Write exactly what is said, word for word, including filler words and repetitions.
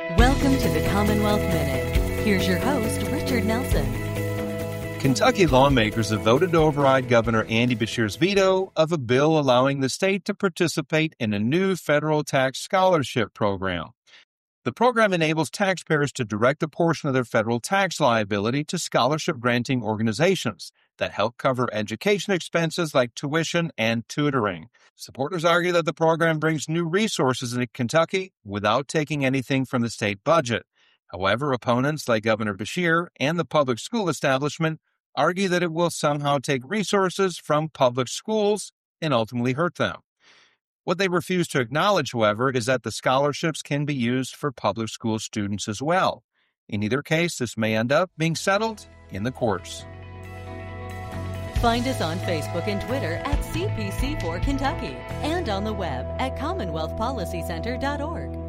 Welcome to the Commonwealth Minute. Here's your host, Richard Nelson. Kentucky lawmakers have voted to override Governor Andy Beshear's veto of a bill allowing the state to participate in a new federal tax scholarship program. The program enables taxpayers to direct a portion of their federal tax liability to scholarship-granting organizations that help cover education expenses like tuition and tutoring. Supporters argue that the program brings new resources into Kentucky without taking anything from the state budget. However, opponents like Governor Beshear and the public school establishment argue that it will somehow take resources from public schools and ultimately hurt them. What they refuse to acknowledge, however, is that the scholarships can be used for public school students as well. In either case, this may end up being settled in the courts. Find us on Facebook and Twitter at C P C four Kentucky and on the web at commonwealth policy center dot org.